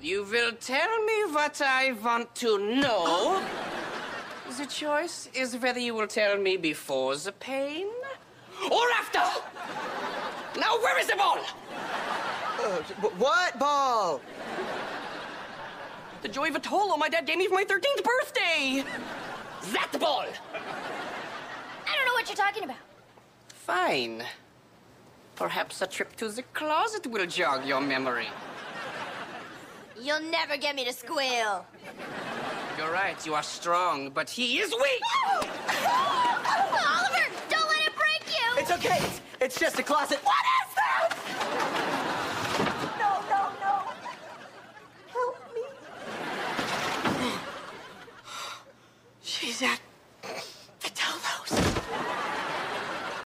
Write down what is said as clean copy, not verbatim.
You will tell me what I want to know. The choice is whether you will tell me before the pain or after. Now, where is the ball? What ball? The Joy Vitolo my dad gave me for my 13th birthday. That ball. I don't know what you're talking about. Fine. Perhaps a trip to the closet will jog your memory. You'll never get me to squeal. You're right, you are strong, but he is weak! Oliver, don't let it break you! It's okay. It's just a closet. What?